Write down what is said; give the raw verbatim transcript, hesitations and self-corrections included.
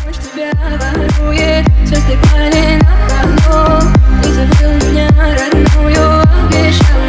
Ночь тебя ворует, звезды пали на кону. Ты забыл меня, родную, обещал.